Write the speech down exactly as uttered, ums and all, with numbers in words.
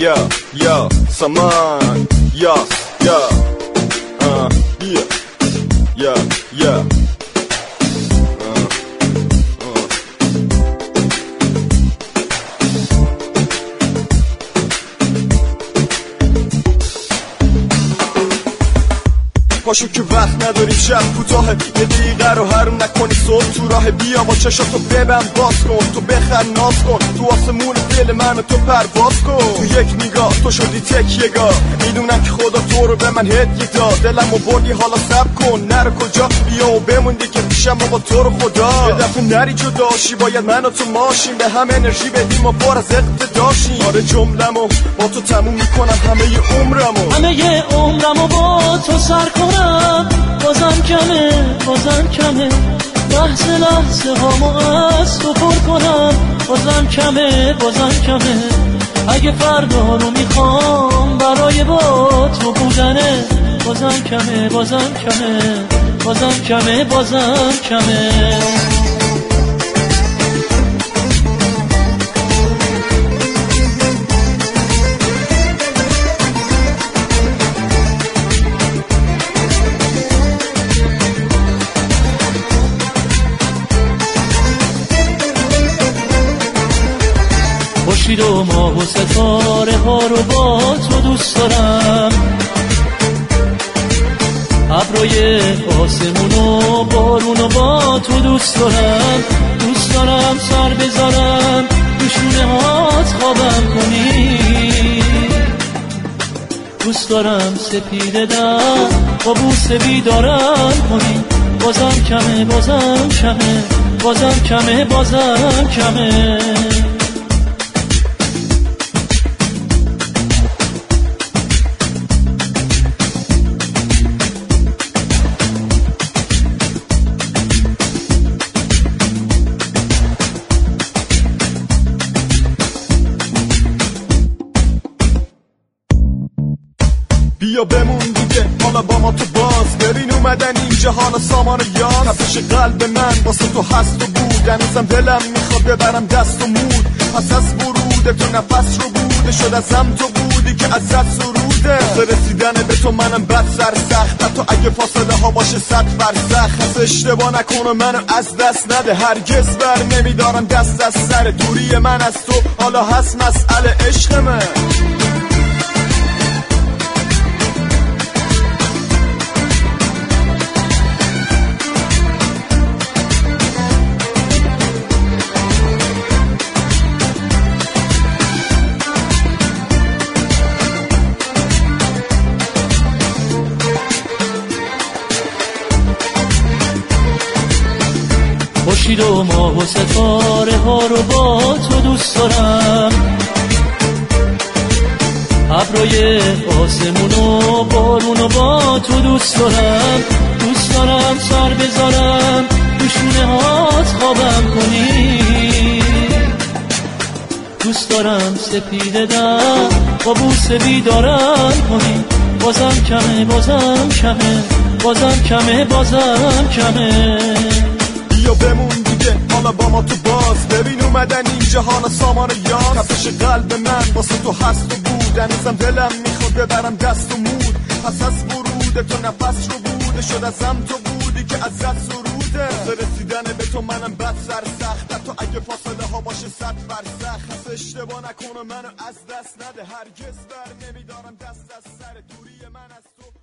yeah, yeah, saman, yes, yeah, uh, yeah, yeah, yeah. پاشو که وقت نداریم، شب کوتاهه، یه دقیقه رو حروم نکنی، صبح تو راه بیا با چشاتو ببند باز کن، تو بخر ناز کن، تو آسمون دل من و تو پرواز کن، تو یک نگاه تو شدی تکیه‌گاه، میدونم که خدا تو رو به من هدیه داد، دلمو بردی حالا صبر کن، نرو کجا بیا و بموندی که پیشم با تو رو خدا، یه دفعه نری جداشی، باید من و تو ماشیم، به هم انرژی بدیم و پر از اقتداشیم، آره جمله‌مو با تو تموم میکنم، همه ی عمرمو همه ی عمرمو با تو سر کنم، بازم کمه بازم کمه، لحظه لحظه هامو از تو پر کنم، بازم کمه بازم کمه، اگه فردا رو میخوام برای با تو بودنه، بازم کمه بازم کمه، بازم کمه بازم کمه. خورشید و ماه و ستاره ها رو با تو دوست دارم، ابرای آسمون و بارون رو با تو دوست دارم، دوست دارم سر بذارم تو شونه هات خوابم کنی، دوست دارم سپیده در با بوسه بیدارم کنی، بازم کمه بازم کمه، بازم کمه بازم کمه. بیا بمون دیگه حالا با ما تو باز، ببین اومدن اینجا حالا سامان یاد، تپش قلب من واسه تو هست و بود، هنوزم دلم میخواد ببرم دست و مود، پس از ورود تو نفس رو بوده شد ازم تو بودی که ازت سروده، رسیدن به تو منم بد سر سخت، حتی اگه فاصله ها باشه صد فرسخ، پس اشتباه نکنه منو از دست نده، هرگز بر نمیدارم دست از سر دوری من از تو، حالا هست مسئله عشق من. خورشید و ماه و ستاره ها رو با تو دوست دارم، ابرای آسمون و بارون رو با تو دوست دارم، دوست دارم سر بذارم تو شونه هات خوابم کنی، دوست دارم سپیده در با بوسه بیدارم کنی، بازم کمه بازم کمه، بازم کمه بازم کمه. بیا بمون دیگه حالا با ما تو باز، ببین اومدن اینجا حالا سامان یاد، تپش قلب من واسه تو هست و بود، هنوزم دلم میخواد ببرم دست و مود، پس از ورود تو نفس رو بوده شد ازم تو بودی که ازت سروده، رسیدن به تو منم بد سر سخت، حتی اگه فاصله ها باشه صد فرسخ، پس اشتباه نکنه منو از دست نده، هرگز بر نمیدارم دست از سر دوری من از تو.